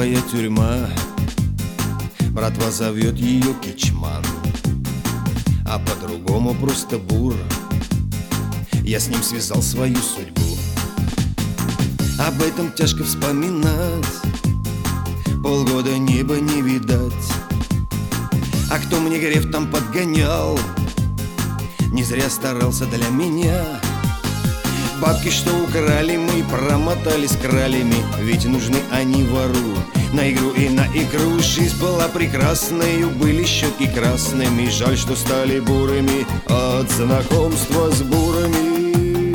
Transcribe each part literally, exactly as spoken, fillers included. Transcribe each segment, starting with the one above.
Новая тюрьма, братва зовет ее Кичман, а по-другому просто бур. Я с ним связал свою судьбу. Об этом тяжко вспоминать, полгода неба не видать. А кто мне греф там подгонял, не зря старался для меня. Бабки, что украли мы, промотали с кралями, ведь нужны они вору. На игру и на икру жизнь была прекрасной, были щеки красными. Жаль, что стали бурыми от знакомства с бурами.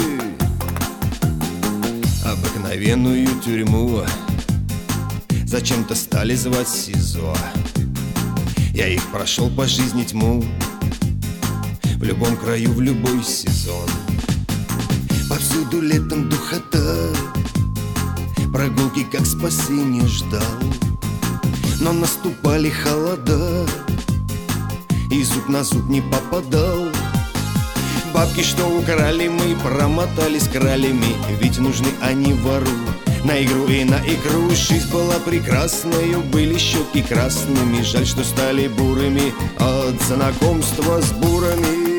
Обыкновенную тюрьму зачем-то стали звать СИЗО. Я их прошел по жизни тьму, в любом краю, в любой сезон. Повсюду летом духота, прогулки как спасение ждал. Но наступали холода, и зуб на зуб не попадал. Бабки, что украли мы, промотали с кралями, ведь нужны они вору. На игру и на икру жизнь была прекрасною, были щеки красными. Жаль, что стали бурыми от знакомства с бурами.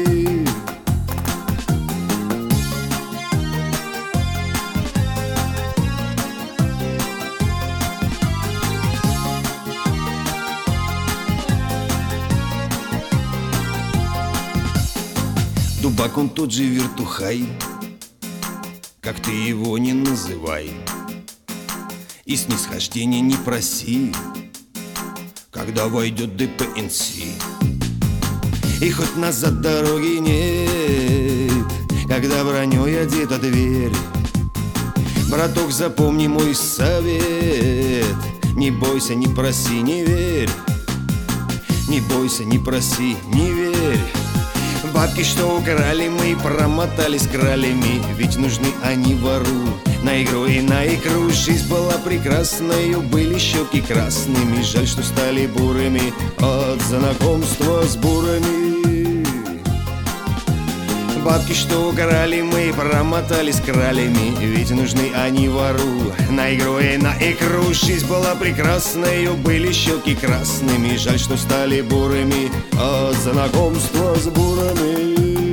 Дубак он тот же вертухай, как ты его не называй, и снисхождения не проси, когда войдет ДПНС. И хоть назад дороги нет, когда броней одета дверь. Браток, запомни мой совет: не бойся, не проси, не верь. Не бойся, не проси, не верь. Бабки, что украли мы, промотали с кралями, ведь нужны они вору. На игру и на икру жизнь была прекрасною, были щеки красными. Жаль, что стали бурыми от знакомства с бурами. Бабки, что украли мы, промотали с кралями, ведь нужны они вору. На игру и на икру жизнь была прекрасною, были щеки красными. Жаль, что стали бурыми от знакомства с бурами.